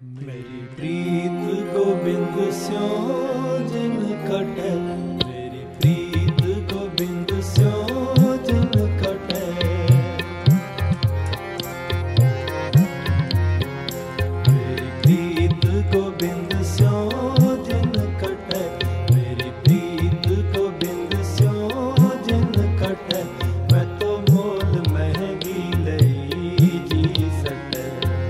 मेरी प्रीत गोबिंद स्यों जिन कटे, मेरी प्रीत गोबिंद स्यों जिन कटे। मेरी प्रीत गोबिंद स्यों जिन कटे, मेरी प्रीत गोबिंद स्यों जिन कटे। मैं तो मोल महंगी लई जी सटे,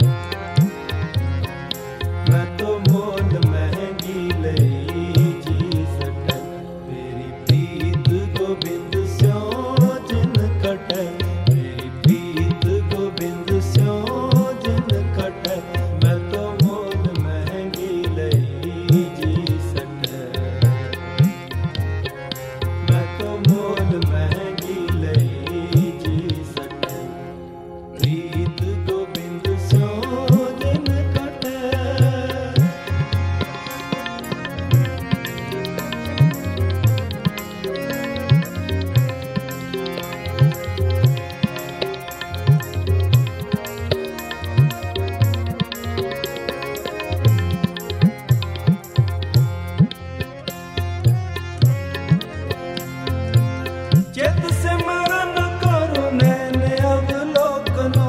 मैं तो मोल महंगी लई जी सटे। मेरी प्रीत गोबिंद स्यों जिन कटे, मेरी प्रीत गोबिंद स्यों जिन कटे। मैं तो मोल महंगी लई जी सटे, मैं तो मोल महंगी लई जी सटे। प्रीत गोबिंद स्यों जिन कटे। चित सिमरन करो नैन अवलोकनो,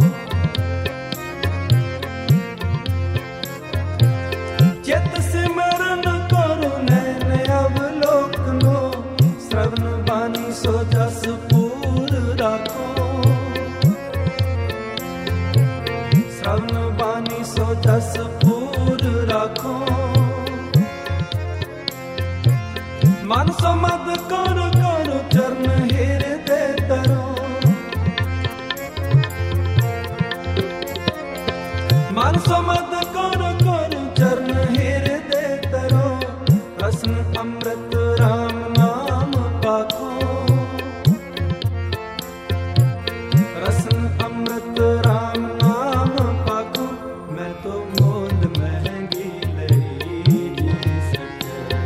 चित सिमरन करो नैन अवलोकनो। श्रवण बानी सो जस पूर राखो, श्रवण बानी सो जस पूर राखो। मन समद करो करो चरण हृदय तरो, मन समद करो करो चरण हृदय तरो। रसन अमृत राम नाम पाखो, रसन अमृत राम नाम पाखो। मैं तो मोल महंगी लई जी सके,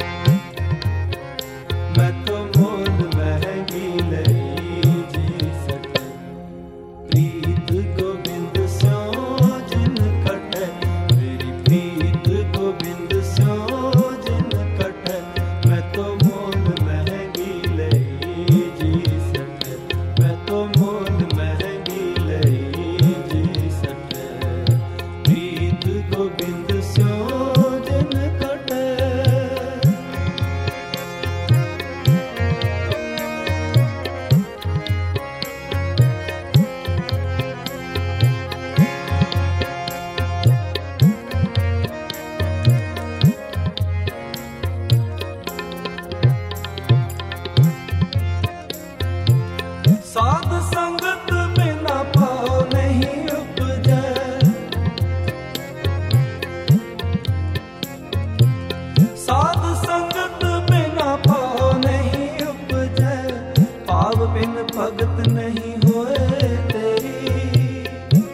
मैं तो मोल महंगी लई जी सके। प्रीत गोबिंद स्यों जिन कटे, मेरी प्रीत गोबिंद स्यों जिन कटे। मैं तो मोल महंगी लई जी सके, मैं तो मोल महंगी लई जी सके। प्रीत गोबिंद स्यों जिन कटे। साध संगत बिना भाव नहीं उपजै, साध संगत बिना भाव नहीं उपजै। भाव बिन भगत नहीं होए तेरी,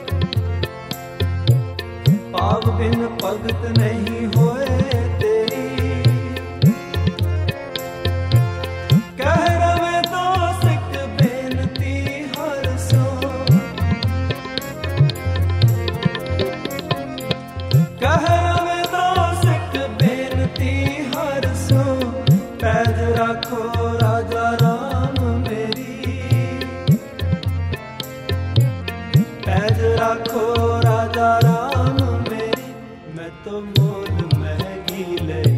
भाव बिन भगत नहीं होए तेरी। कह रवे दास एक बेनती हर सो, कह रवे दास एक बेनती हर सो। पैज राखो राजा राम मेरी, पैज राखो राजा राम मेरी। मैं तो मोल महंगी लई